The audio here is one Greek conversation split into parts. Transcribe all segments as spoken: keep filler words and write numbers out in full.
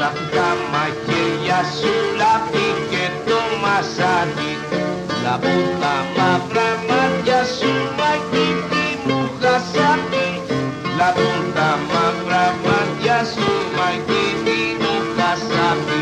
τα μαχαίρια σου λάπη και το μασάτι. Λαπούν τα μαύρα μάτια σου μαγική μου χασάπι. Λαπούν τα μαύρα μάτια σου μαγική μου χασάπι.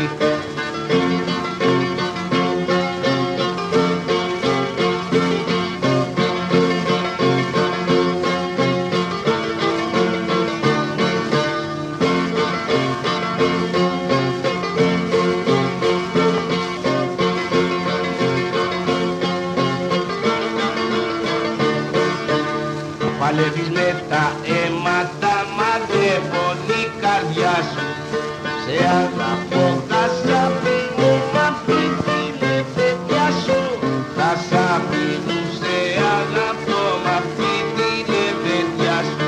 Παλεύεις με τα αίματα, μαντεύω η καρδιά σου. Σε αγαπώ, χασάπι μου, μα πείτε λεβέντια σου. Χασάπι μου, σε αγαπώ, μα πείτε λεβέντια σου.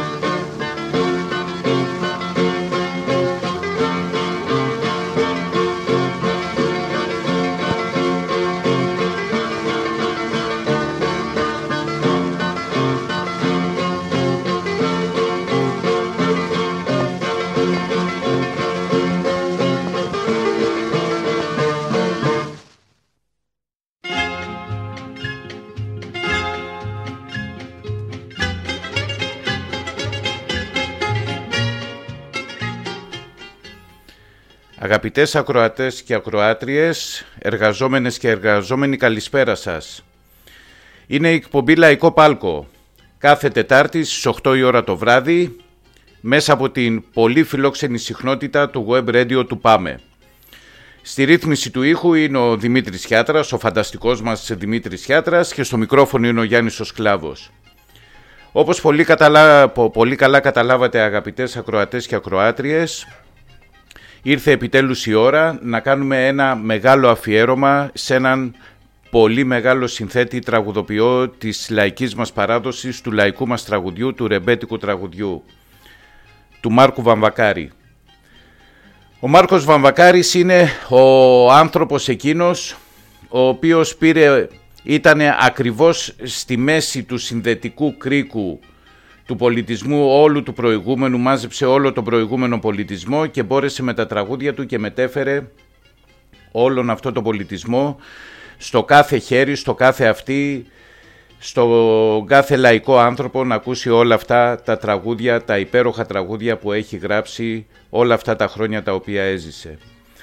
Αγαπητές ακροατές και ακροάτριες, εργαζόμενες και εργαζόμενοι, καλησπέρα σας. Είναι η εκπομπή Λαϊκό Πάλκο, κάθε Τετάρτη στις οκτώ η ώρα το βράδυ, μέσα από την πολύ φιλόξενη συχνότητα του web radio του ΠΑΜΕ. Στη ρύθμιση του ήχου είναι ο Δημήτρης Χιάτρας, ο φανταστικός μας Δημήτρης Χιάτρας, και στο μικρόφωνο είναι ο Γιάννης ο Σκλάβος. Όπως πολύ, καταλα... πολύ καλά καταλάβατε, αγαπητές ακροατές και ακροάτριες, ήρθε επιτέλους η ώρα να κάνουμε ένα μεγάλο αφιέρωμα σε έναν πολύ μεγάλο συνθέτη τραγουδοποιό της λαϊκής μας παράδοσης, του λαϊκού μας τραγουδιού, του ρεμπέτικου τραγουδιού, του Μάρκου Βαμβακάρη. Ο Μάρκος Βαμβακάρης είναι ο άνθρωπος εκείνος ο οποίος πήρε, ήταν ακριβώς στη μέση του συνδετικού κρίκου του πολιτισμού όλου του προηγούμενου, μάζεψε όλο τον προηγούμενο πολιτισμό και μπόρεσε με τα τραγούδια του και μετέφερε όλον αυτό τον πολιτισμό στο κάθε χέρι, στο κάθε αυτί, στο κάθε λαϊκό άνθρωπο να ακούσει όλα αυτά τα τραγούδια, τα υπέροχα τραγούδια που έχει γράψει όλα αυτά τα χρόνια τα οποία έζησε.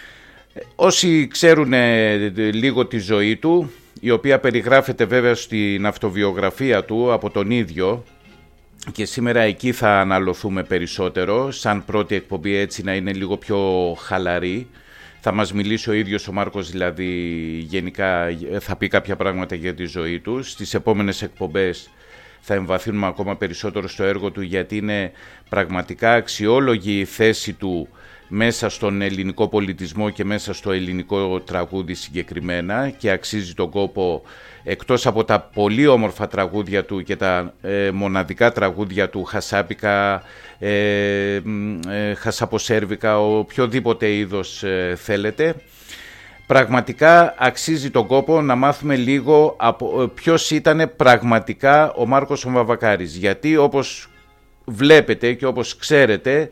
Όσοι ξέρουν λίγο τη ζωή του, η οποία περιγράφεται βέβαια στην αυτοβιογραφία του από τον ίδιο, και σήμερα εκεί θα αναλωθούμε περισσότερο, σαν πρώτη εκπομπή, έτσι να είναι λίγο πιο χαλαρή. Θα μας μιλήσει ο ίδιος ο Μάρκος, δηλαδή γενικά θα πει κάποια πράγματα για τη ζωή του. Στις επόμενες εκπομπές θα εμβαθύνουμε ακόμα περισσότερο στο έργο του, γιατί είναι πραγματικά αξιόλογη η θέση του μέσα στον ελληνικό πολιτισμό και μέσα στο ελληνικό τραγούδι συγκεκριμένα, και αξίζει τον κόπο, εκτός από τα πολύ όμορφα τραγούδια του και τα ε, μοναδικά τραγούδια του, χασάπικα, ε, ε, χασαποσέρβικα, οποιοδήποτε είδος ε, θέλετε, πραγματικά αξίζει τον κόπο να μάθουμε λίγο από ε, ποιος ήταν πραγματικά ο Μάρκος ο Βαμβακάρης, γιατί όπως βλέπετε και όπως ξέρετε,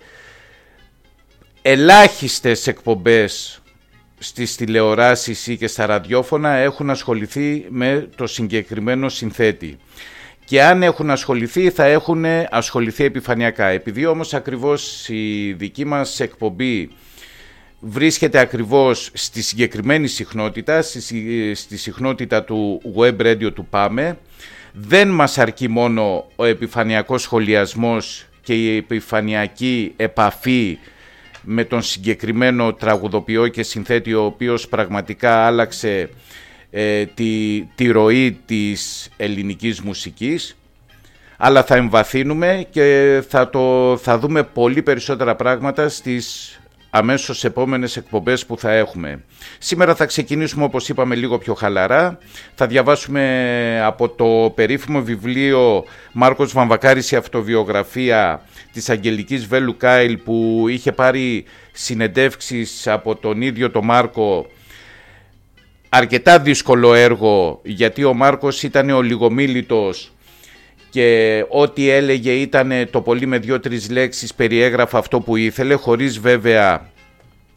ελάχιστες εκπομπές στις τηλεοράσεις ή και στα ραδιόφωνα έχουν ασχοληθεί με το συγκεκριμένο συνθέτη. Και αν έχουν ασχοληθεί, θα έχουν ασχοληθεί επιφανειακά. Επειδή όμως ακριβώς η δική μας εκπομπή βρίσκεται ακριβώς στη συγκεκριμένη συχνότητα, στη, στη συχνότητα του web radio του ΠΑΜΕ, δεν μας αρκεί μόνο ο επιφανειακός σχολιασμός και η επιφανειακή επαφή με τον συγκεκριμένο τραγουδοποιό και συνθέτη, ο οποίος πραγματικά άλλαξε ε, τη, τη ροή της ελληνικής μουσικής, αλλά θα εμβαθύνουμε και θα, το, θα δούμε πολύ περισσότερα πράγματα στις αμέσως επόμενες εκπομπές που θα έχουμε. Σήμερα θα ξεκινήσουμε, όπως είπαμε, λίγο πιο χαλαρά. Θα διαβάσουμε από το περίφημο βιβλίο Μάρκος Βαμβακάρης, η αυτοβιογραφία της Αγγελικής Βέλου Κάιλ, που είχε πάρει συνεντεύξεις από τον ίδιο τον Μάρκο. Αρκετά δύσκολο έργο, γιατί ο Μάρκος ήταν ο λιγομίλητος και ό,τι έλεγε ήταν το πολύ με δύο-τρεις λέξεις, περιέγραφε αυτό που ήθελε, χωρίς βέβαια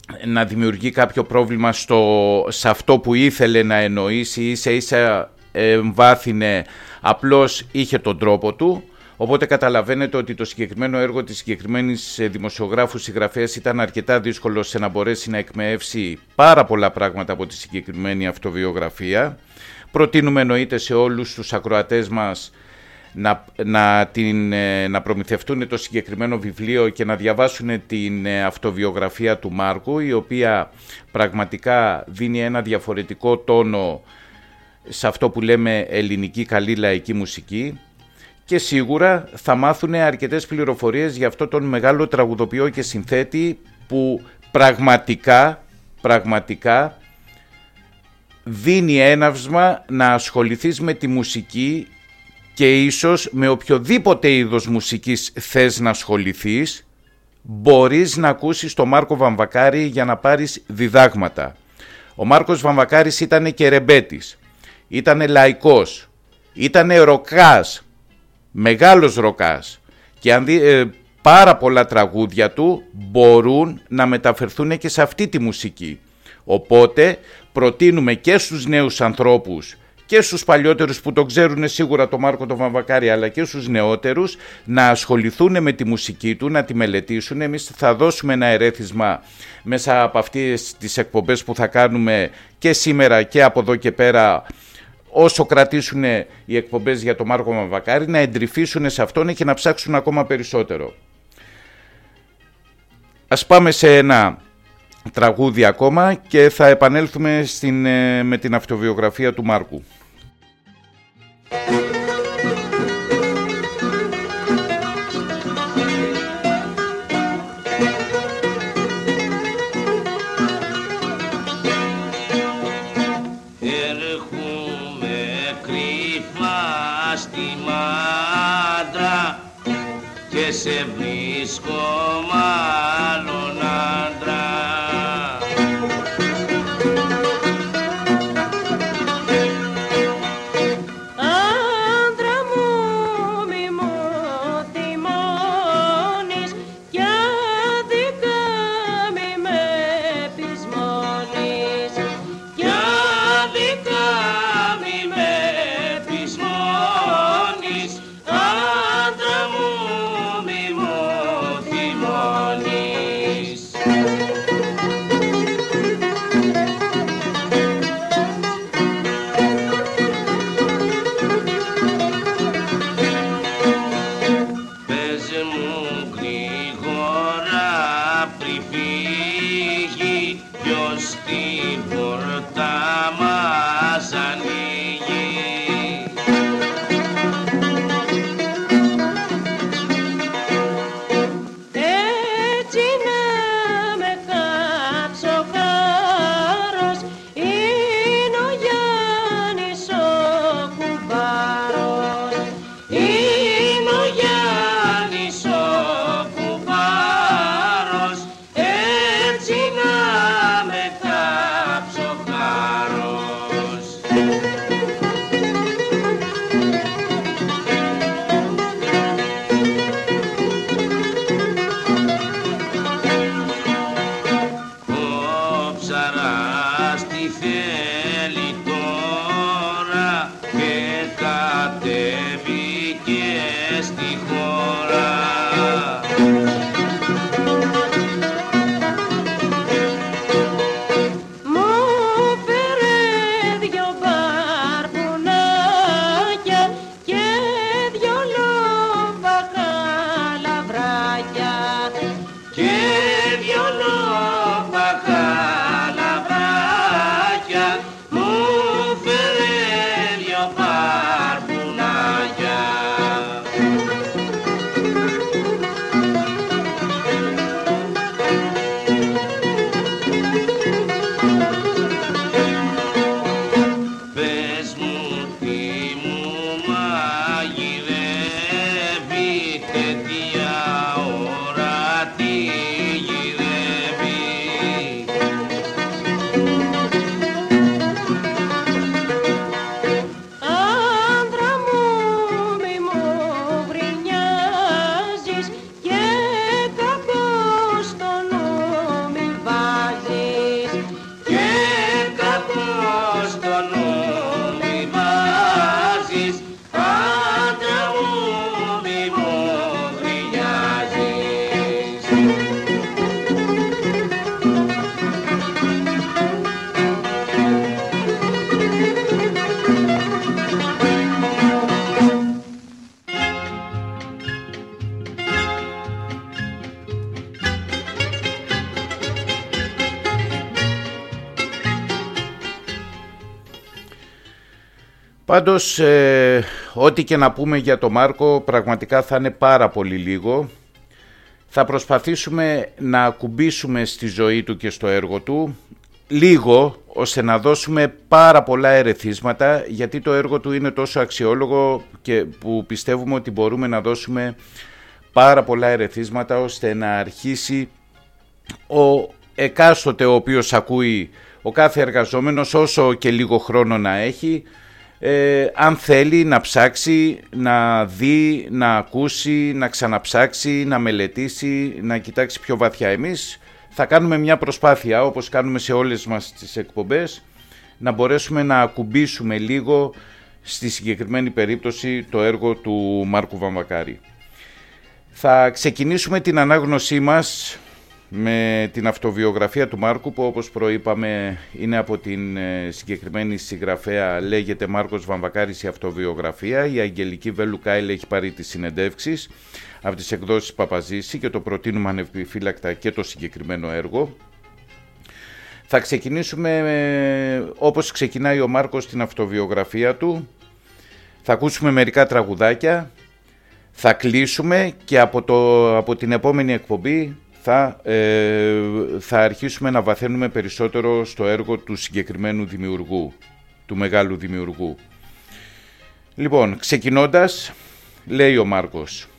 να δημιουργεί κάποιο πρόβλημα στο, σε αυτό που ήθελε να εννοήσει, ίσα ίσα εμβάθυνε, απλώς είχε τον τρόπο του. Οπότε καταλαβαίνετε ότι το συγκεκριμένο έργο της συγκεκριμένης δημοσιογράφου συγγραφέας ήταν αρκετά δύσκολο σε να μπορέσει να εκμεεύσει πάρα πολλά πράγματα από τη συγκεκριμένη αυτοβιογραφία. Προτείνουμε εννοείται σε όλους τους ακροατές μας να, να, την, να προμηθευτούν το συγκεκριμένο βιβλίο και να διαβάσουν την αυτοβιογραφία του Μάρκου, η οποία πραγματικά δίνει ένα διαφορετικό τόνο σε αυτό που λέμε ελληνική καλή λαϊκή μουσική. Και σίγουρα θα μάθουν αρκετές πληροφορίες για αυτό τον μεγάλο τραγουδοποιό και συνθέτη που πραγματικά, πραγματικά δίνει έναυσμα να ασχοληθείς με τη μουσική και ίσως με οποιοδήποτε είδος μουσικής θες να ασχοληθείς, μπορείς να ακούσεις τον Μάρκο Βαμβακάρη για να πάρεις διδάγματα. Ο Μάρκος Βαμβακάρης ήταν και ρεμπέτης, ήταν λαϊκός, ήταν ροκάς, μεγάλος ροκάς, και αν δει, ε, πάρα πολλά τραγούδια του μπορούν να μεταφερθούν και σε αυτή τη μουσική. Οπότε προτείνουμε και στους νέους ανθρώπους και στους παλιότερους που το ξέρουν σίγουρα το Μάρκο τον Βαμβακάρη, αλλά και στους νεότερους, να ασχοληθούν με τη μουσική του, να τη μελετήσουν. Εμείς θα δώσουμε ένα ερέθισμα μέσα από αυτές τις εκπομπές που θα κάνουμε και σήμερα και από εδώ και πέρα, όσο κρατήσουν οι εκπομπές για τον Μάρκο Βαμβακάρη, να εντρυφήσουν σε αυτόν και να ψάξουν ακόμα περισσότερο. Ας πάμε σε ένα τραγούδι ακόμα και θα επανέλθουμε στην, με την αυτοβιογραφία του Μάρκου. Και σε βρίσκω μάλλον άντρα. Άντρα μου μη μου τιμώνεις κι άδικα μη με πεισμώνεις, κι άδικα μη με πεισμώνεις. Άντρα μου Πάντως, ε, ό,τι και να πούμε για τον Μάρκο, πραγματικά θα είναι πάρα πολύ λίγο. Θα προσπαθήσουμε να ακουμπήσουμε στη ζωή του και στο έργο του λίγο, ώστε να δώσουμε πάρα πολλά ερεθίσματα, γιατί το έργο του είναι τόσο αξιόλογο και που πιστεύουμε ότι μπορούμε να δώσουμε πάρα πολλά ερεθίσματα, ώστε να αρχίσει ο εκάστοτε ο οποίος ακούει, ο κάθε εργαζόμενος, όσο και λίγο χρόνο να έχει, ε, αν θέλει να ψάξει, να δει, να ακούσει, να ξαναψάξει, να μελετήσει, να κοιτάξει πιο βαθιά. Εμείς θα κάνουμε μια προσπάθεια, όπως κάνουμε σε όλες μας τις εκπομπές, να μπορέσουμε να ακουμπήσουμε λίγο στη συγκεκριμένη περίπτωση το έργο του Μάρκου Βαμβακάρη. Θα ξεκινήσουμε την ανάγνωσή μας με την αυτοβιογραφία του Μάρκου, που όπως προείπαμε είναι από την συγκεκριμένη συγγραφέα, λέγεται Μάρκος Βαμβακάρης η αυτοβιογραφία. Η Αγγελική Βελουκάηλ έχει πάρει τις συνεντεύξεις από τις εκδόσεις Παπαζήση και το προτείνουμε ανεπιφύλακτα και το συγκεκριμένο έργο. Θα ξεκινήσουμε όπως ξεκινάει ο Μάρκος την αυτοβιογραφία του. Θα ακούσουμε μερικά τραγουδάκια, θα κλείσουμε και από, το, από την επόμενη εκπομπή θα, ε, θα αρχίσουμε να βαθαίνουμε περισσότερο στο έργο του συγκεκριμένου δημιουργού, του μεγάλου δημιουργού. Λοιπόν, ξεκινώντας, λέει ο Μάρκος: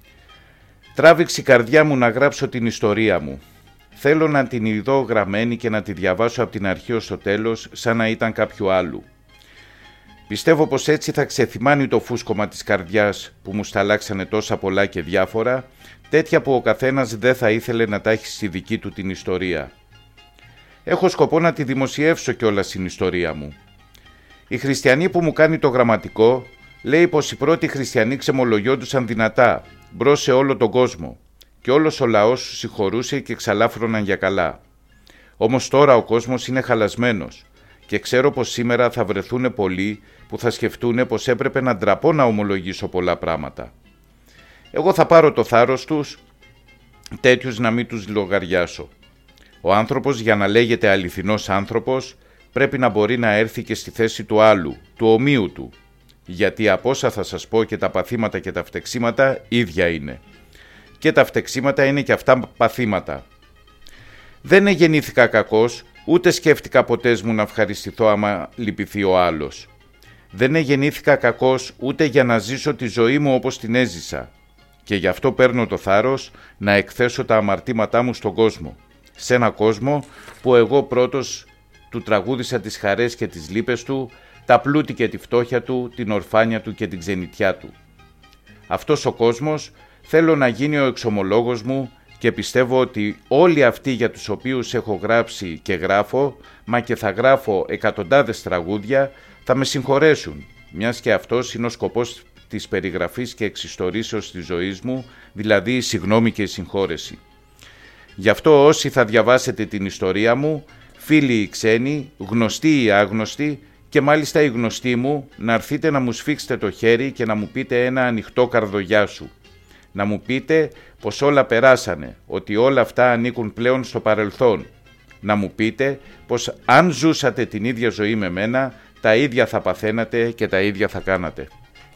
«Τράβηξε η καρδιά μου να γράψω την ιστορία μου. Θέλω να την ειδώ γραμμένη και να τη διαβάσω από την αρχή ως το τέλος, σαν να ήταν κάποιου άλλου. Πιστεύω πως έτσι θα ξεθυμάνει το φούσκωμα της καρδιάς που μου σταλάξανε τόσα πολλά και διάφορα, τέτοια που ο καθένας δεν θα ήθελε να τα έχει στη δική του την ιστορία. Έχω σκοπό να τη δημοσιεύσω κιόλας στην ιστορία μου. Η χριστιανή που μου κάνει το γραμματικό λέει πως οι πρώτοι χριστιανοί ξεμολογιόντουσαν δυνατά μπρος σε όλο τον κόσμο και όλος ο λαός τους συγχωρούσε και ξαλάφρωναν για καλά. Όμως τώρα ο κόσμος είναι χαλασμένος και ξέρω πως σήμερα θα βρεθούν πολλοί που θα σκεφτούν πως έπρεπε να ντραπώ να ομολογήσω πολλά πράγματα. Εγώ θα πάρω το θάρρος τους, τέτοιους να μην τους λογαριάσω. Ο άνθρωπος, για να λέγεται αληθινός άνθρωπος, πρέπει να μπορεί να έρθει και στη θέση του άλλου, του ομοίου του. Γιατί από όσα θα σας πω και τα παθήματα και τα φτεξίματα ίδια είναι. Και τα φτεξίματα είναι και αυτά παθήματα. Δεν γεννήθηκα κακός, ούτε σκέφτηκα ποτέ μου να ευχαριστηθώ άμα λυπηθεί ο άλλος. Δεν γεννήθηκα κακός ούτε για να ζήσω τη ζωή μου όπως την έζησα. Και γι' αυτό παίρνω το θάρρος να εκθέσω τα αμαρτήματά μου στον κόσμο. Σε ένα κόσμο που εγώ πρώτος του τραγούδισα τις χαρές και τις λύπες του, τα πλούτη και τη φτώχεια του, την ορφάνια του και την ξενιτιά του. Αυτός ο κόσμος θέλω να γίνει ο εξομολόγος μου και πιστεύω ότι όλοι αυτοί για τους οποίους έχω γράψει και γράφω, μα και θα γράφω εκατοντάδες τραγούδια, θα με συγχωρέσουν, μιας και αυτός είναι ο σκοπός της περιγραφής και εξιστορήσεως της ζωής μου, δηλαδή η συγγνώμη και η συγχώρεση. Γι' αυτό όσοι θα διαβάσετε την ιστορία μου, φίλοι ή ξένοι, γνωστοί ή άγνωστοι, και μάλιστα οι γνωστοί μου, να έρθετε να μου σφίξετε το χέρι και να μου πείτε ένα ανοιχτό καρδογιά σου. Να μου πείτε πως όλα περάσανε, ότι όλα αυτά ανήκουν πλέον στο παρελθόν. Να μου πείτε πως αν ζούσατε την ίδια ζωή με μένα, τα ίδια θα παθαίνατε και τα ίδια θα κάνατε.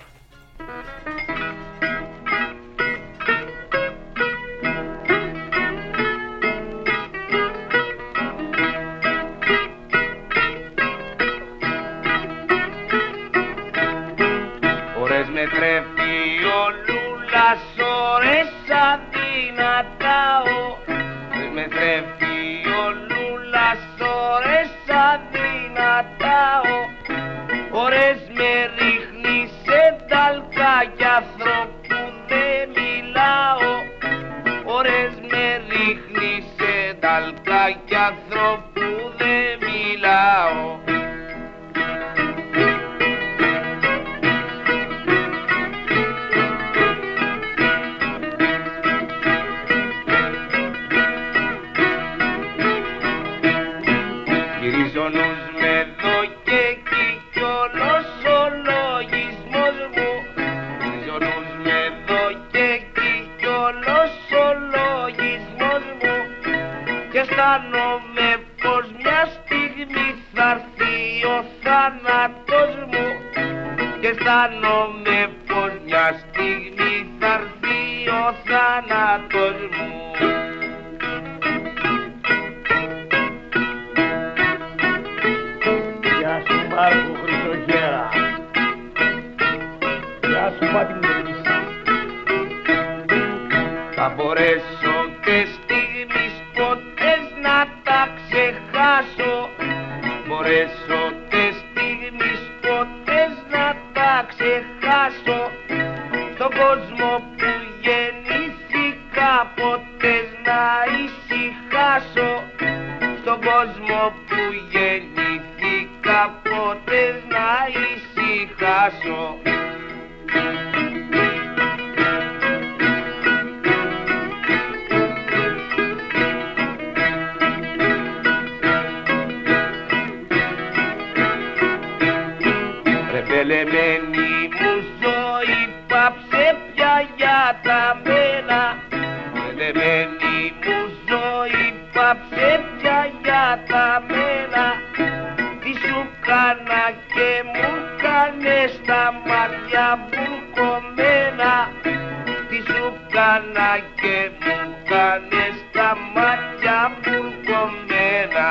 Αισθάνομαι πως μια στιγμή θα έρθει ο θάνατος μου και αισθάνομαι πως μια στιγμή θα έρθει ο θάνατος μου. Γεια σου Μάρκο Χρυσοχέρα. Γεια σου Πατινίδης. Θα μπορέσω και στιγμής ποτέ να τα ξεχάσω. Μπορέσω και στιγμής ποτέ να τα ξεχάσω. Στον κόσμο που γεννήθηκα ποτέ να ησυχάσω. Στον κόσμο που γεννήθηκα ποτέ να ησυχάσω. Ρεπελεμένη μου ζωή πάψε πια για τα μένα. Ρεπελεμένη μου ζωή πάψε πια για τα μένα. Τι σου κάνα και μου κάνες τα μάτια βουρκωμένα. Τι σου κάνα και μου κάνες τα μάτια βουρκωμένα.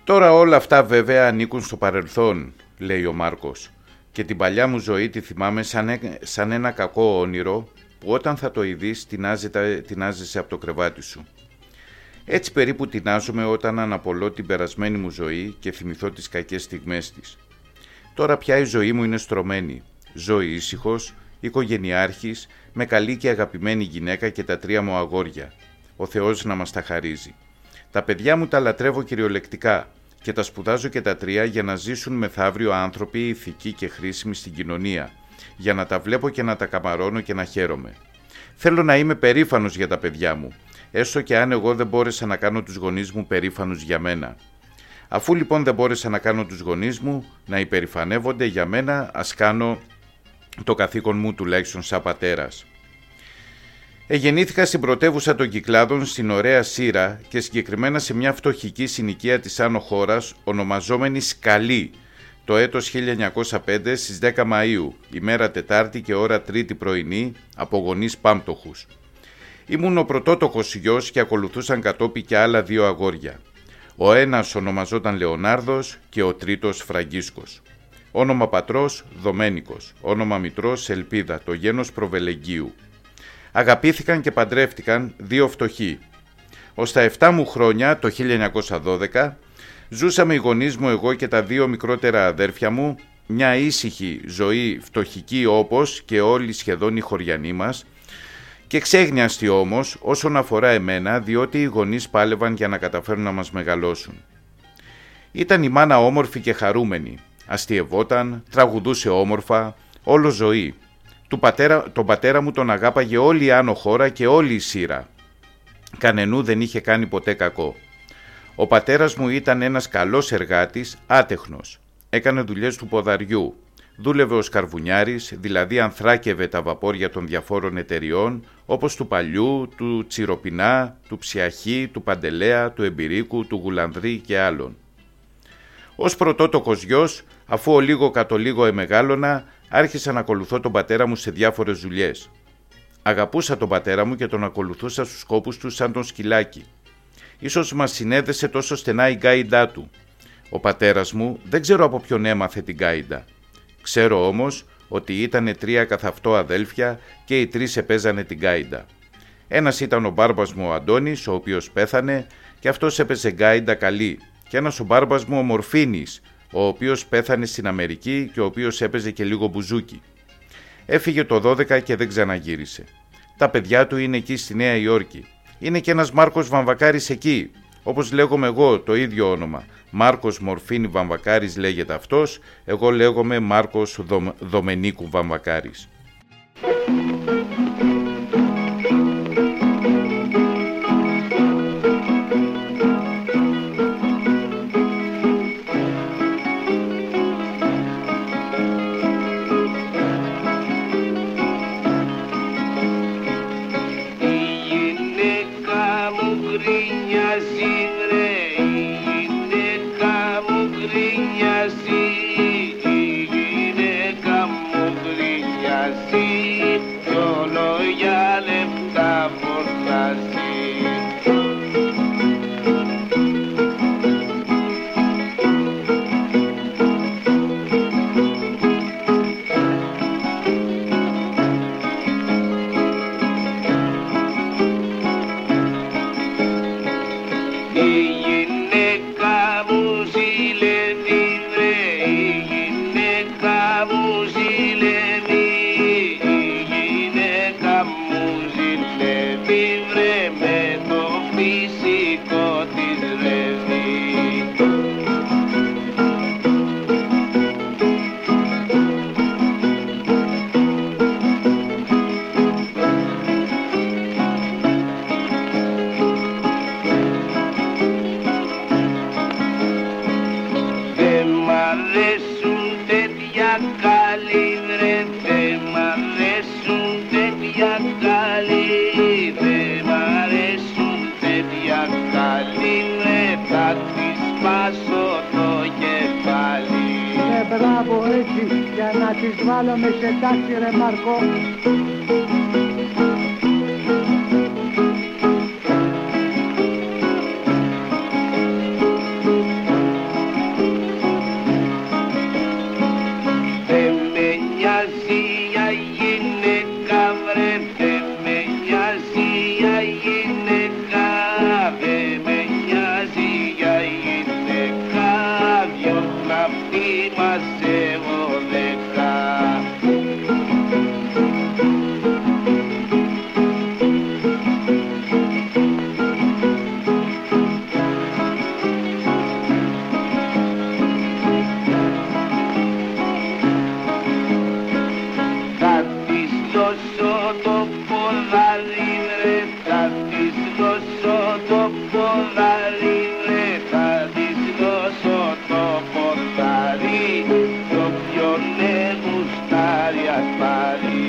Τώρα όλα αυτά βέβαια ανήκουν στο παρελθόν, λέει ο Μάρκος, και την παλιά μου ζωή τη θυμάμαι σαν, ε, σαν ένα κακό όνειρο που όταν θα το ειδείς τεινάζεσαι από το κρεβάτι σου. Έτσι περίπου τεινάζομαι όταν αναπολώ την περασμένη μου ζωή και θυμηθώ τις κακές στιγμές της. Τώρα πια η ζωή μου είναι στρωμένη. Ζω ήσυχος, οικογενειάρχης, με καλή και αγαπημένη γυναίκα και τα τρία μου αγόρια. Ο Θεός να μας τα χαρίζει. Τα παιδιά μου τα λατρεύω κυριολεκτικά και τα σπουδάζω και τα τρία για να ζήσουν μεθαύριο άνθρωποι ηθικοί και χρήσιμοι στην κοινωνία, για να τα βλέπω και να τα καμαρώνω και να χαίρομαι. Θέλω να είμαι περήφανος για τα παιδιά μου, έστω και αν εγώ δεν μπόρεσα να κάνω τους γονείς μου περήφανους για μένα. Αφού λοιπόν δεν μπόρεσα να κάνω τους γονείς μου να υπερηφανεύονται για μένα, ας κάνω το καθήκον μου τουλάχιστον σαν πατέρας. Εγεννήθηκα στην πρωτεύουσα των Κυκλάδων, στην ωραία Σύρα και συγκεκριμένα σε μια φτωχική συνοικία της άνω χώρας, ονομαζόμενη Σκαλή, το έτος χίλια εννιακόσια πέντε στις δέκα Μαΐου, ημέρα Τετάρτη και ώρα Τρίτη πρωινή, από γονείς πάμπτωχους. Ήμουν ο πρωτότοκος γιος και ακολουθούσαν κατόπι και άλλα δύο αγόρια. Ο ένας ονομαζόταν Λεωνάρδος και ο τρίτος Φραγκίσκος. Όνομα πατρός Δομένικος, όνομα μητρός Ελπίδα, το γένος Προβελεγγίου. Αγαπήθηκαν και παντρεύτηκαν δύο φτωχοί. Ως τα εφτά μου χρόνια, το χίλια εννιακόσια δώδεκα, ζούσαμε οι γονείς μου, εγώ και τα δύο μικρότερα αδέρφια μου, μια ήσυχη ζωή φτωχική όπως και όλοι σχεδόν οι χωριανοί μας, και ξέγνιαστη όμως όσον αφορά εμένα, διότι οι γονείς πάλευαν για να καταφέρουν να μας μεγαλώσουν. Ήταν η μάνα όμορφη και χαρούμενη, αστιευόταν, τραγουδούσε όμορφα, όλο ζωή. Του πατέρα, τον πατέρα μου τον αγάπαγε όλη η άνω χώρα και όλη η Σύρα. Κανενού δεν είχε κάνει ποτέ κακό. Ο πατέρας μου ήταν ένας καλός εργάτης, άτεχνος. Έκανε δουλειές του ποδαριού. Δούλευε ως καρβουνιάρης, δηλαδή ανθράκευε τα βαπόρια των διαφόρων εταιριών, όπως του Παλιού, του Τσιροπινά, του Ψιαχή, του Παντελέα, του Εμπειρίκου, του Γουλανδρή και άλλων. Ως πρωτότοκος γιος, αφού ο λίγο κατ' ο λίγο εμεγάλωνα, άρχισα να ακολουθώ τον πατέρα μου σε διάφορες δουλειές. Αγαπούσα τον πατέρα μου και τον ακολουθούσα στους σκόπους του σαν τον σκυλάκι. Ίσως μας συνέδεσε τόσο στενά η γκάιντά του. Ο πατέρας μου δεν ξέρω από ποιον έμαθε την γκάιντα. Ξέρω όμως ότι ήτανε τρία καθ' αυτό αδέλφια και οι τρεις επέζανε την γκάιντα. Ένας ήταν ο μπάρμπας μου ο Αντώνης, ο οποίος πέθανε και αυτός έπαιζε γκάιντα καλή, και ένας ο μπάρμπας μου ο Μορφίνης, ο οποίος πέθανε στην Αμερική και ο οποίος έπαιζε και λίγο μπουζούκι. Έφυγε το δώδεκα και δεν ξαναγύρισε. Τα παιδιά του είναι εκεί στη Νέα Υόρκη. Είναι και ένας Μάρκος Βαμβακάρης εκεί, όπως λέγομαι εγώ, το ίδιο όνομα. Μάρκος Μορφίνη Βαμβακάρης λέγεται αυτός, εγώ λέγομαι Μάρκος Δο... Δομενίκου Βαμβακάρης. Μπράβο, έτσι, για να τις βάλουμε σε τάξη, ρε Μάρκο. εκεί μαζεύω δεκά. Θα της δώσω το ποδάρι ρε, θα της δώσω το ποδάρι ρε, θα της δώσω το ποδάρι, το πιο ναι γουστάρι ας πάρει.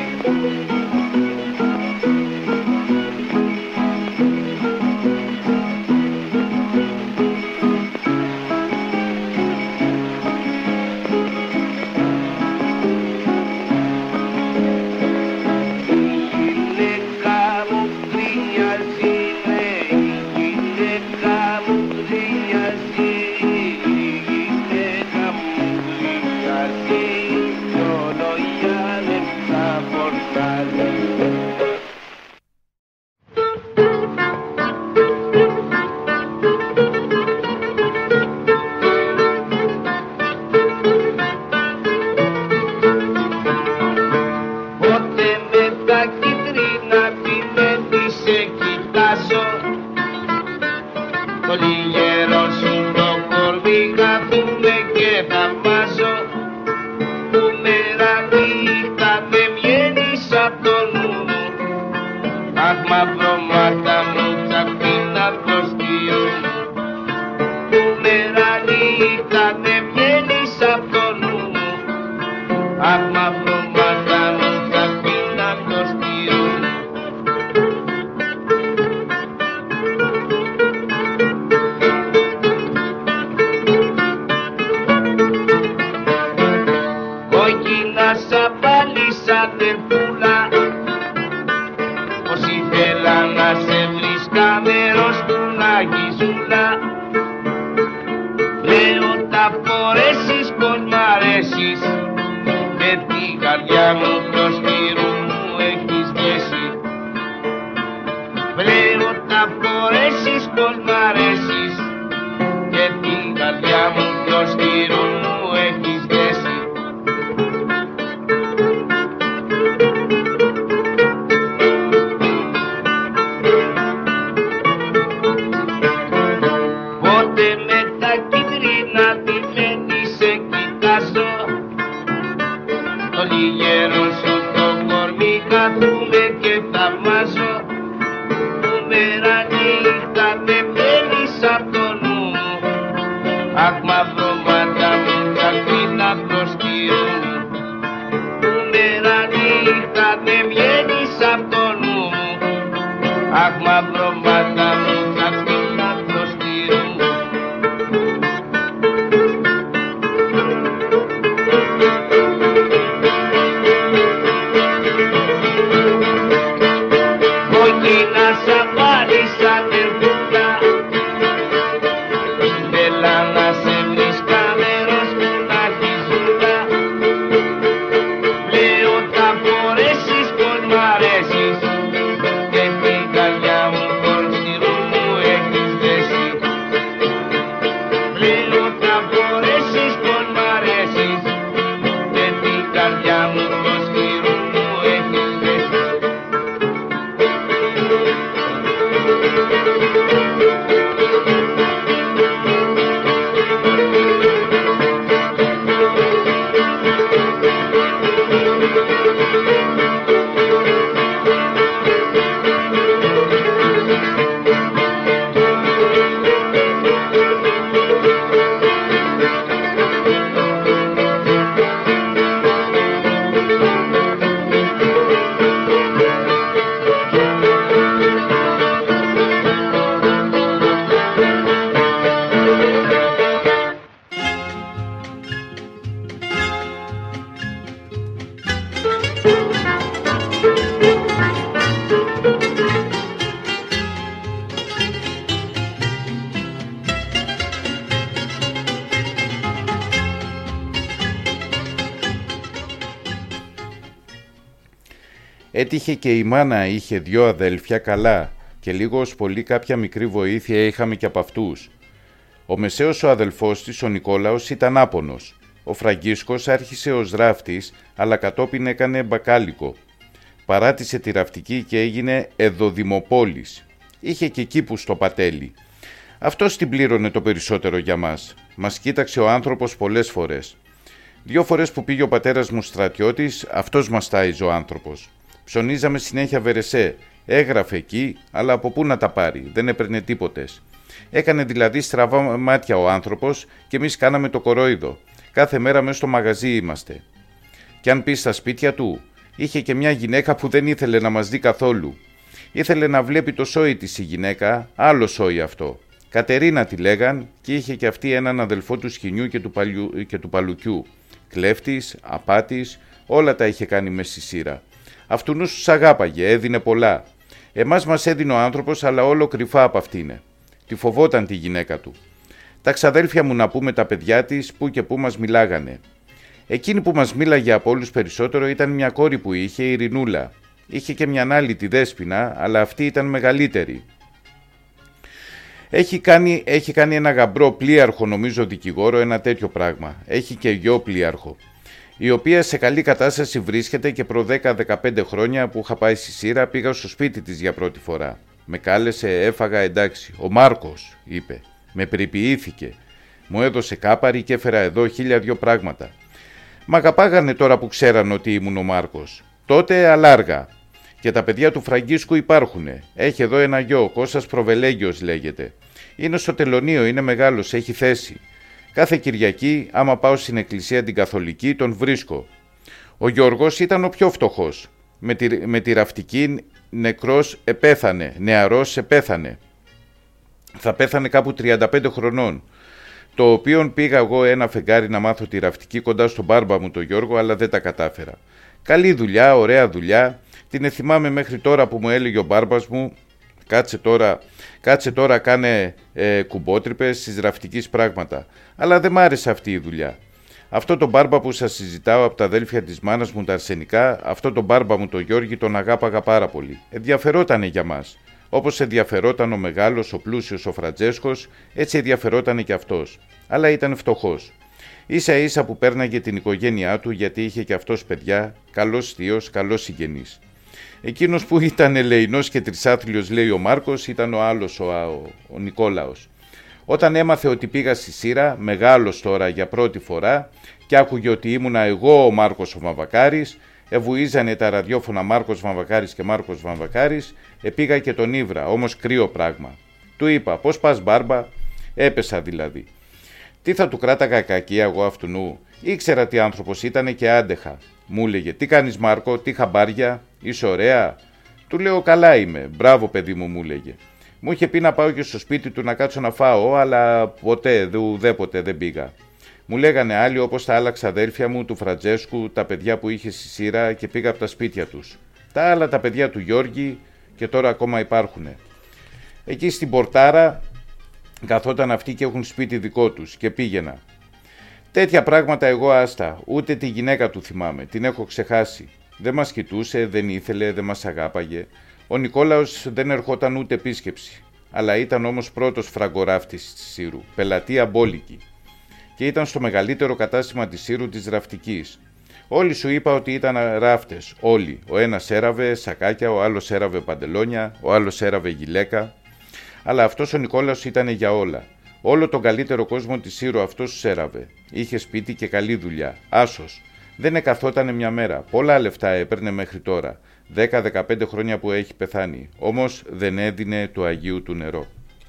Έτυχε και η μάνα είχε δυο αδέλφια καλά και λίγος πολύ κάποια μικρή βοήθεια είχαμε και από αυτούς. Ο μεσαίος ο αδελφός της, ο Νικόλαος, ήταν άπονος. Ο Φραγκίσκος άρχισε ως ράφτης, αλλά κατόπιν έκανε μπακάλικο. Παράτησε τη ραφτική και έγινε εδωδημοπόλης. Είχε και κήπους στο πατέλι. Αυτός την πλήρωνε το περισσότερο για μας. Μας κοίταξε ο άνθρωπος πολλές φορές. Δύο φορές που πήγε ο πατέρας μου στρατιώτης, αυτός μας τάιζε ο άνθρωπος. Ψωνίζαμε συνέχεια βερεσέ. Έγραφε εκεί, αλλά από πού να τα πάρει, δεν έπαιρνε τίποτες. Έκανε δηλαδή στραβά μάτια ο άνθρωπος και εμείς κάναμε το κορόιδο. Κάθε μέρα μέσα στο μαγαζί είμαστε. Κι αν πει στα σπίτια του, είχε και μια γυναίκα που δεν ήθελε να μας δει καθόλου. Ήθελε να βλέπει το σόι της η γυναίκα, άλλο σόι αυτό. Κατερίνα τη λέγαν και είχε και αυτή έναν αδελφό του Σχοινιού και του, παλιού, και του Παλουκιού. Κλέφτης, απάτης, όλα τα είχε κάνει μες στη σειρά. Αυτουνούς τους αγάπαγε, έδινε πολλά. Εμάς μας έδινε ο άνθρωπος, αλλά όλο κρυφά από αυτήνε. Τη φοβόταν τη γυναίκα του. Τα ξαδέλφια μου, να πούμε, τα παιδιά της, που και που μας μιλάγανε. Εκείνη που μας μίλαγε από όλους περισσότερο ήταν μια κόρη που είχε, η Ειρηνούλα. Είχε και μια άλλη, τη Δέσποινα, αλλά αυτή ήταν μεγαλύτερη. Έχει κάνει, έχει κάνει ένα γαμπρό πλοίαρχο, νομίζω δικηγόρο, ένα τέτοιο πράγμα. Έχει και γιο πλοίαρχο, η οποία σε καλή κατάσταση βρίσκεται και προ δέκα δεκαπέντε χρόνια που είχα πάει στη Σύρα πήγα στο σπίτι της για πρώτη φορά. Με κάλεσε, έφαγα, εντάξει. Ο Μάρκος, είπε. Με περιποιήθηκε. Μου έδωσε κάπαρη και έφερα εδώ χίλια δυο πράγματα. Μ' αγαπάγανε τώρα που ξέραν ότι ήμουν ο Μάρκος. Τότε αλάργα. Και τα παιδιά του Φραγκίσκου υπάρχουνε. Έχει εδώ ένα γιο, Κώστας Προβελέγγιος λέγεται. Είναι στο τελωνείο, είναι μεγάλος, έχει θέση. Κάθε Κυριακή, άμα πάω στην εκκλησία την Καθολική, τον βρίσκω. Ο Γιώργος ήταν ο πιο φτωχός. Με τη, με τη ραφτική νεκρός επέθανε, νεαρός επέθανε. Θα πέθανε κάπου τριάντα πέντε χρονών. Το οποίον πήγα εγώ ένα φεγγάρι να μάθω τη ραφτική κοντά στον μπάρμπα μου τον Γιώργο, αλλά δεν τα κατάφερα. Καλή δουλειά, ωραία δουλειά. Την θυμάμαι μέχρι τώρα που μου έλεγε ο μπάρμπας μου, κάτσε τώρα, κάτσε τώρα κάνε ε, κουμπότρυπες στις ραφτικής πράγματα. Αλλά δεν μ' άρεσε αυτή η δουλειά. Αυτό το μπάρμπα που σας συζητάω από τα αδέλφια της μάνας μου τα αρσενικά, αυτό το μπάρμπα μου το Γιώργη τον αγάπαγα πάρα πολύ. Ενδιαφερότανε για μας. Όπως ενδιαφερόταν ο μεγάλος, ο πλούσιος, ο Φραντζέσκος, έτσι ενδιαφερότανε και αυτός. Αλλά ήταν φτωχός. Ίσα ίσα που πέρναγε την οικογένειά του, γιατί είχε και αυτός παιδιά, καλός θείος, καλός συγγενής. Εκείνος που ήταν ελεεινός και τρισάθλιος, λέει ο Μάρκος, ήταν ο άλλος, ο, ο, ο Νικόλαος. Όταν έμαθε ότι πήγα στη Σύρα, μεγάλος τώρα για πρώτη φορά, και άκουγε ότι ήμουνα εγώ ο Μάρκος ο Βαμβακάρης, ευουίζανε τα ραδιόφωνα Μάρκος Βαμβακάρης και Μάρκος Βαμβακάρης, επήγα και τον ύβρα, όμως κρύο πράγμα. Του είπα, πώς πας μπάρμπα, έπεσα δηλαδή. Τι θα του κράταγα κακία εγώ αυτουνού, ήξερα τι άνθρωπος ήτανε και άντεχα. Μου έλεγε, τι κάνεις Μάρκο, τι χαμπάρια, είσαι ωραία. Του λέω, καλά είμαι, μπράβο παιδί μου, μου έλεγε. Μου είχε πει να πάω και στο σπίτι του να κάτσω να φάω, αλλά ποτέ, ουδέποτε δεν πήγα. Μου λέγανε άλλοι, όπως τα άλλα ξαδέρφια μου, του Φραντζέσκου, τα παιδιά που είχε στη Σύρα και πήγα από τα σπίτια τους. Τα άλλα τα παιδιά του Γιώργη και τώρα ακόμα υπάρχουνε. Εκεί στην πορτάρα καθόταν αυτοί και έχουν σπίτι δικό τους και πήγαινα. Τέτοια πράγματα εγώ άστα, ούτε τη γυναίκα του θυμάμαι, την έχω ξεχάσει. Δεν μας κοιτούσε, δεν ήθελε, δεν μας αγάπαγε. Ο Νικόλαος δεν ερχόταν ούτε επίσκεψη, αλλά ήταν όμως πρώτος φραγκοράφτης της Σύρου, πελατεία μπόλικη. Και ήταν στο μεγαλύτερο κατάστημα της Σύρου της ραφτικής. Όλοι σου είπα ότι ήταν ράφτες, όλοι. Ο ένας έραβε σακάκια, ο άλλος έραβε παντελόνια, ο άλλος έραβε γυλαίκα. Αλλά αυτός ο Νικόλαος ήταν για όλα. Όλο τον καλύτερο κόσμο της Σύρου αυτός τους έραβε. Είχε σπίτι και καλή δουλειά. Άσος. Δεν εκαθότανε μια μέρα. Πολλά λεφτά έπαιρνε μέχρι τώρα. δέκα δεκαπέντε χρόνια που έχει πεθάνει. Όμως δεν έδινε του Αγίου του νερό.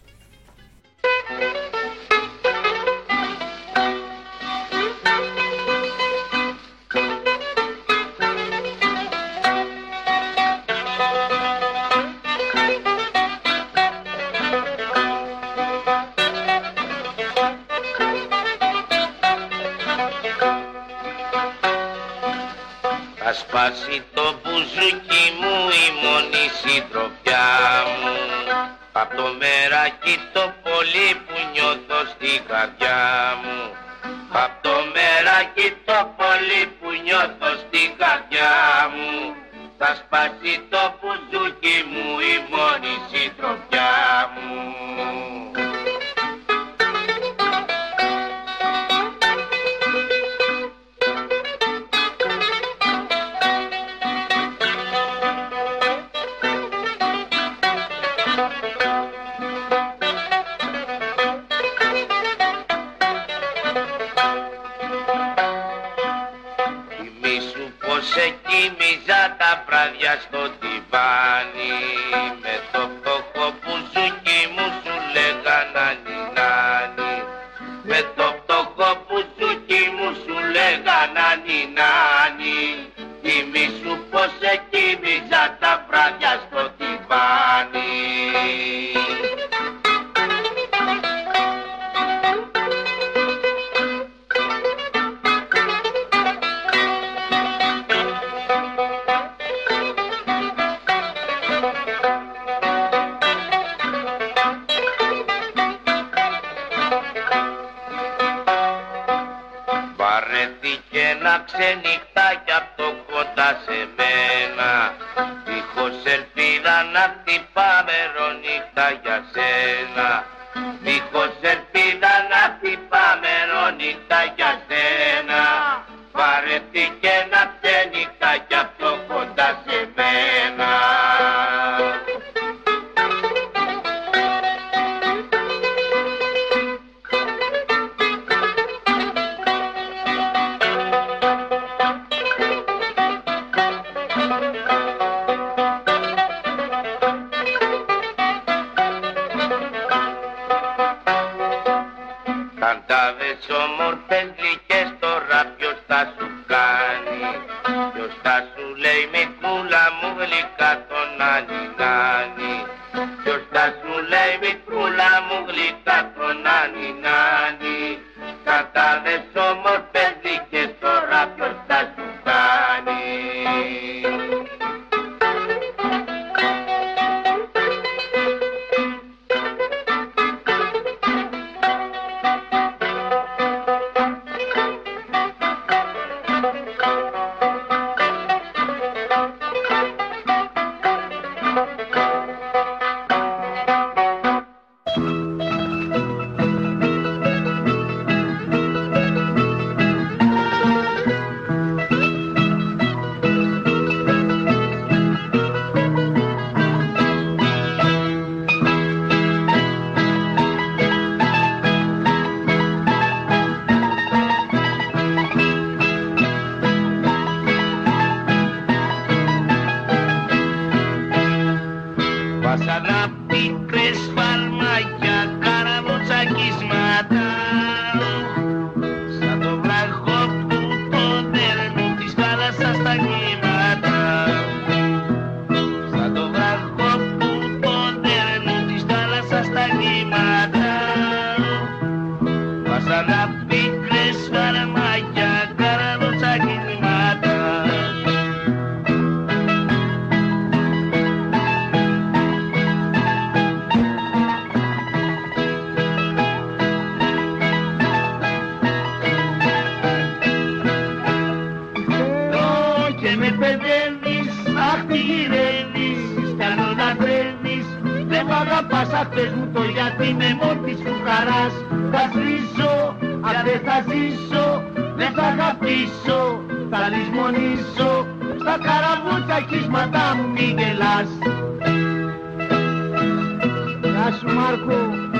Σπάσει το μπουζούκι μου η μόνη συντροφιά μου, απ' το μεράκι το πολύ που νιώθω στη καρδιά μου, απ' το μεράκι το πολύ που νιώθω στη καρδιά μου, θα σπάσει το μπουζούκι μου η μόνη συντροφιά μου. σε κοίμιζα τα βράδια στο τιβάνι. Με το φτωχό μπουζούκι μου σου λέγα νάνι νάνι. Με το φτωχό μπουζούκι μου σου λέγα νάνι νάνι. Θυμήσου πως σε κοίμιζα τα βράδια στο τιβάνι. Βαρέθηκε να ξενυχτάκι απ' το κοντά σε μένα. Δίχως ελπίδα να χτυπά μερονύχτα για σένα. Δίχως ελπίδα να χτυπά μερονύχτα για σένα. Βαρέθηκε να ξενυχτάκι απ' το κοντά σε μένα. Καντάδες όμορφες γλυκές τώρα ποιος θα σου κάνει. Ποιος θα σου λέει μικρούλα μου γλυκά το νάνι νάνι. Ποιος θα σου λέει μικρούλα μου γλυκά το νάνι νάνι. Καντάδες όμορφες γλυκές τώρα ποιος θα σου κάνει. Βάσανα πίκρες φαρμάκια, καραβοτσακίσματα. Σαν το βράχο που το δέρνουν της θάλασσας στα κύματα. Σαν το βράχο που το δέρνουν της θάλασσας στα κύματα. Βάσανα πίκρες φαρμάκια, καραβοτσακίσματα. Αγαπάς αυτές μου το γιατί με μόρφης του χαράς. Θα σβήσω, αν δεν θα ζήσω, δεν θα αγαπήσω. Θα λησμονήσω, στα καραβοτσακίσματα μου μη γελάς. Γεια σου Μάρκο.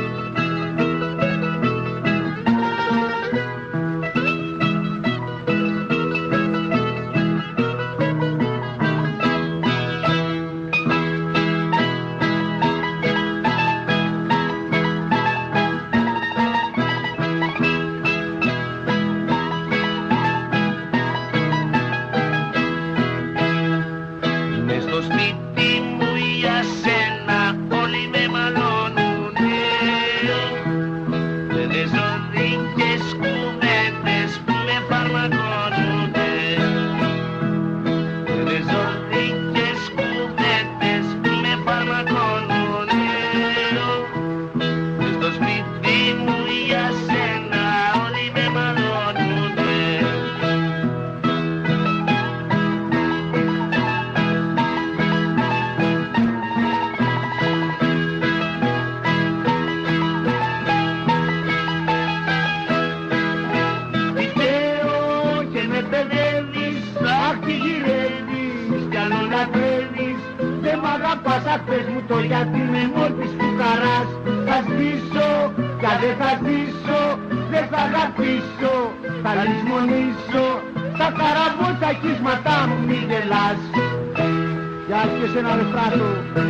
Πες μου το γιατί με μόρφης του χαράς. Θα σβήσω κι αν δεν θα ζήσω, δεν θα αγαπήσω. Θα λησμονήσω τα καραμπότσακίσματά μου μη γελάς. Για και σε ένα ρεφράτο.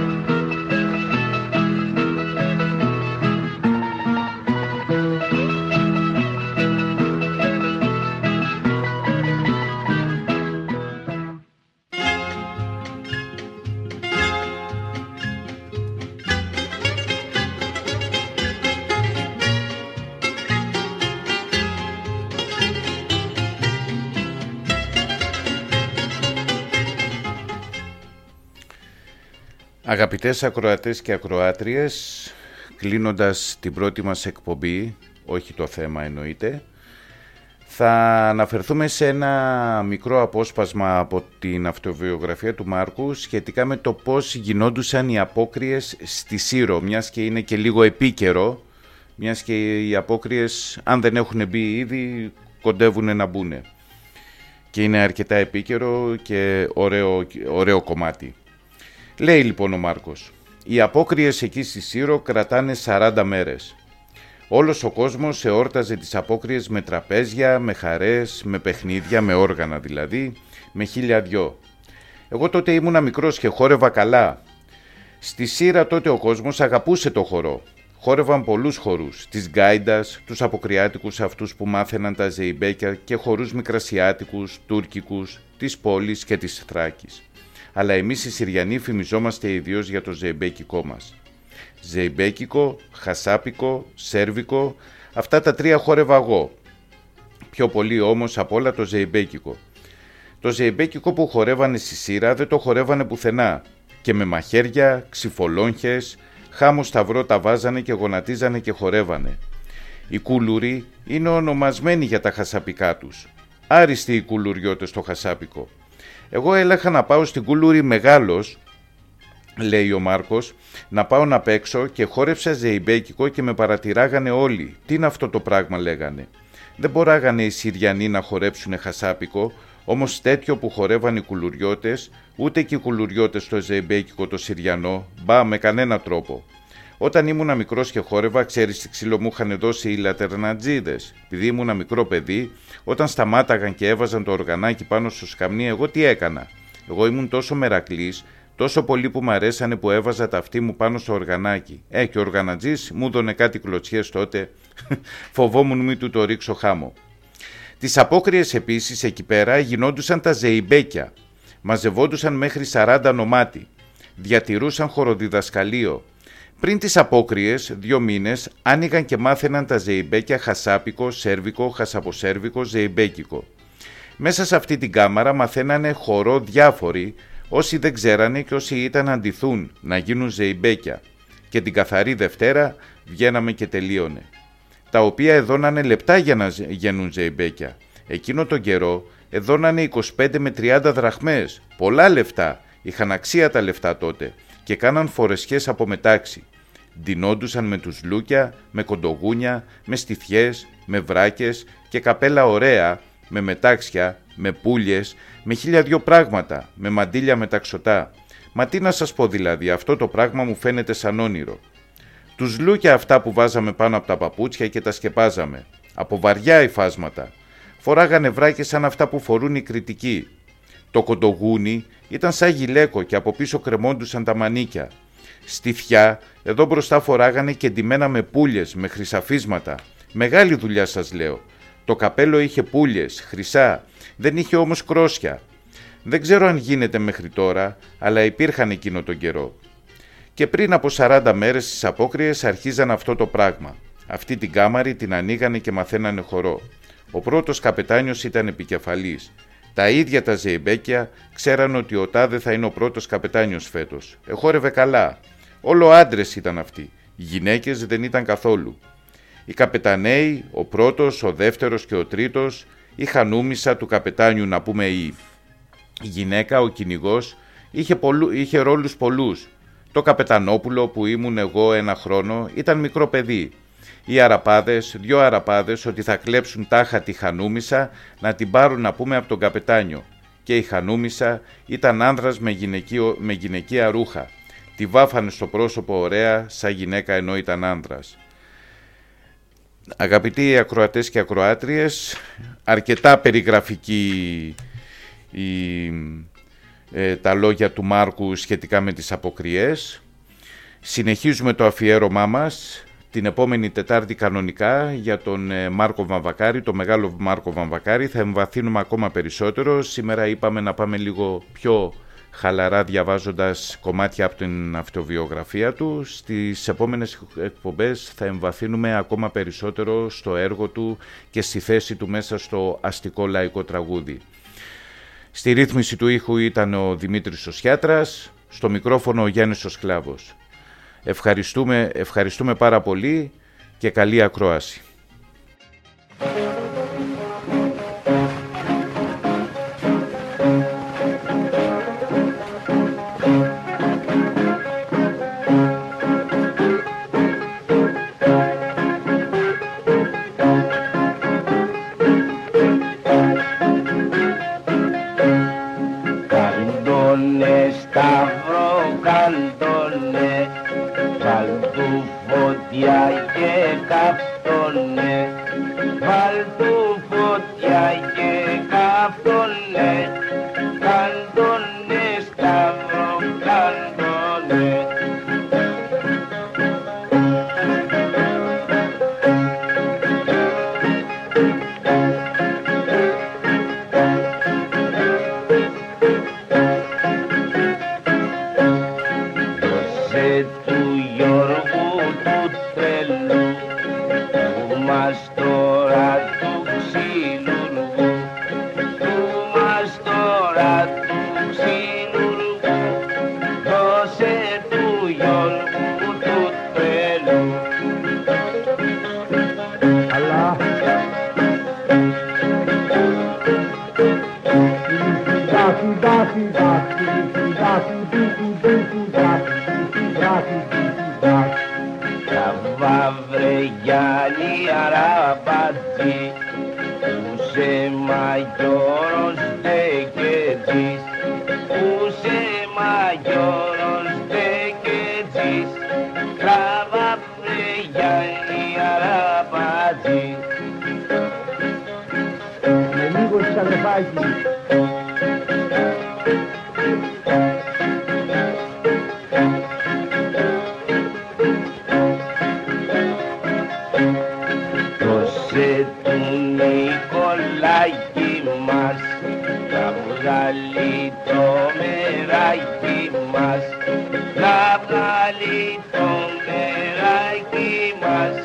Αγαπητές ακροατές και ακροάτριες, κλείνοντας την πρώτη μας εκπομπή, όχι το θέμα εννοείται, θα αναφερθούμε σε ένα μικρό απόσπασμα από την αυτοβιογραφία του Μάρκου σχετικά με το πώς γινόντουσαν οι απόκριες στη Σύρο, μιας και είναι και λίγο επίκαιρο, μιας και οι απόκριες, αν δεν έχουν μπει ήδη, κοντεύουν να μπουνε. Και είναι αρκετά επίκαιρο και ωραίο, ωραίο κομμάτι. Λέει λοιπόν ο Μάρκος, οι απόκριες εκεί στη Σύρο κρατάνε σαράντα μέρες. Όλος ο κόσμος εόρταζε τις απόκριες με τραπέζια, με χαρές, με παιχνίδια, με όργανα δηλαδή, με χίλια δυο. Εγώ τότε ήμουνα μικρός και χόρευα καλά. Στη Σύρα τότε ο κόσμος αγαπούσε το χορό. Χόρευαν πολλούς χορούς, της γκάιντας, τους αποκριάτικους αυτούς που μάθαιναν τα ζεϊμπέκια και χορούς μικρασιάτικους, τουρκικούς, της πόλης και της Θράκης. Αλλά εμείς οι Συριανοί φημιζόμαστε ιδίως για το ζεϊμπέκικό μας. Ζεϊμπέκικο, χασάπικο, σέρβικο, αυτά τα τρία χόρευα εγώ. Πιο πολύ όμως απ' όλα το ζεϊμπέκικο. Το ζεϊμπέκικο που χορεύανε στη Σύρα δεν το χορεύανε πουθενά. Και με μαχαίρια, ξυφολόγχες, χάμο σταυρό τα βάζανε και γονατίζανε και χορεύανε. Οι κουλουροί είναι ονομασμένοι για τα χασαπικά τους. Άριστοι οι κουλουριώτες στο χασάπικο. Εγώ έλεγχα να πάω στην Κούλουρη μεγάλος, λέει ο Μάρκος, να πάω να παίξω και χόρεψα ζεϊμπέκικο και με παρατηράγανε όλοι. Τι είναι αυτό το πράγμα, λέγανε. Δεν μποράγανε οι Συριανοί να χορέψουνε χασάπικο, όμως τέτοιο που χορεύαν οι κουλουριώτες, ούτε και οι κουλουριώτες στο ζεϊμπέκικο το Συριανό, μπα με κανένα τρόπο. Όταν ήμουνα μικρός και χόρευα, ξέρεις τι ξύλο μου είχαν δώσει οι λατερνατζίδες. Επειδή ήμουνα μικρό παιδί, όταν σταμάταγαν και έβαζαν το οργανάκι πάνω στο σκαμνί, εγώ τι έκανα. Εγώ ήμουν τόσο μερακλής, τόσο πολύ που μ' αρέσανε που έβαζα τα αυτί μου πάνω στο οργανάκι. Ε, και ο οργανατζής μου δώνε κάτι κλωτσιές τότε. Φοβόμουν μη του το ρίξω χάμω. Τις απόκριες επίσης εκεί πέρα γινόντουσαν τα ζεϊμπέκια. Μαζευόντουσαν μέχρι σαράντα νομάτι. Διατηρούσαν χοροδιδασκαλείο. Πριν τις απόκριες, δύο μήνες, άνοιγαν και μάθαιναν τα ζεϊμπέκια χασάπικο, σέρβικο, χασαποσέρβικο, ζεϊμπέκικο. Μέσα σε αυτή την κάμαρα μαθαίνανε χορό διάφοροι, όσοι δεν ξέρανε και όσοι ήταν να ντυθούν, να γίνουν ζεϊμπέκια. Και την καθαρή Δευτέρα βγαίναμε και τελείωνε. Τα οποία εδώνανε λεπτά για να γίνουν ζεϊμπέκια. Εκείνο τον καιρό εδώνανε είκοσι πέντε με τριάντα δραχμές. Πολλά λεφτά, είχαν αξία τα λεφτά τότε. Και κάναν φορεσιές από μετάξι. Ντυνόντουσαν με τους λούκια, με κοντογούνια, με στιθιές, με βράκες και καπέλα ωραία, με μετάξια, με πουλιες, με χίλια δυο πράγματα, με μαντίλια μεταξωτά. Μα τι να σας πω δηλαδή, αυτό το πράγμα μου φαίνεται σαν όνειρο. Τους λούκια αυτά που βάζαμε πάνω από τα παπούτσια και τα σκεπάζαμε. Από βαριά υφάσματα. Φοράγανε βράκες σαν αυτά που φορούν οι κριτικοί. Το κοντογούνι ήταν σαν γυλαίκο και από πίσω κρεμόντουσαν τα μανίκια. Στιθιά, εδώ μπροστά φοράγανε και ντυμένα με πουλιες, με χρυσαφίσματα. Μεγάλη δουλειά σας λέω. Το καπέλο είχε πουλιες, χρυσά, δεν είχε όμως κρόσια. Δεν ξέρω αν γίνεται μέχρι τώρα, αλλά υπήρχαν εκείνο τον καιρό. Και πριν από σαράντα μέρες στις απόκριες αρχίζαν αυτό το πράγμα. Αυτή την κάμαρη την ανοίγανε και μαθαίνανε χορό. Ο πρώτος καπετάνιος ήταν επικεφαλής. Τα ίδια τα ζεϊμπέκια ξέραν ότι ο τάδε θα είναι ο πρώτος καπετάνιος φέτος. Εχόρευε καλά. Όλο άντρες ήταν αυτοί. Γυναίκες δεν ήταν καθόλου. Οι καπεταναίοι, ο πρώτος, ο δεύτερος και ο τρίτος, η χανούμισσα του καπετάνιου, να πούμε η γυναίκα, ο κυνηγός, είχε, πολλού, είχε ρόλους πολλούς. Το καπετανόπουλο που ήμουν εγώ ένα χρόνο ήταν μικρό παιδί. Οι αραπάδες, δυο αραπάδες, ότι θα κλέψουν τάχα τη χανούμισσα να την πάρουν να πούμε από τον καπετάνιο. Και η χανούμισσα ήταν άνδρας με, γυναικείο, με γυναικεία ρούχα. Τη βάφανε στο πρόσωπο ωραία σαν γυναίκα ενώ ήταν άνδρας. Αγαπητοί ακροατές και ακροάτριες, αρκετά περιγραφική η, ε, τα λόγια του Μάρκου σχετικά με τις αποκριές. Συνεχίζουμε το αφιέρωμά μας την επόμενη Τετάρτη κανονικά για τον ε, Μάρκο Βαμβακάρη, το μεγάλο Μάρκο Βαμβακάρη. Θα εμβαθύνουμε ακόμα περισσότερο. Σήμερα είπαμε να πάμε λίγο πιο χαλαρά διαβάζοντας κομμάτια από την αυτοβιογραφία του. Στις επόμενες εκπομπές θα εμβαθύνουμε ακόμα περισσότερο στο έργο του και στη θέση του μέσα στο αστικό λαϊκό τραγούδι. Στη ρύθμιση του ήχου ήταν ο Δημήτρης ο Σιάτρας, στο μικρόφωνο ο Γιάννης ο Σκλάβος. Ευχαριστούμε, ευχαριστούμε πάρα πολύ και καλή ακρόαση. Να βγάλει το μεράκι μας.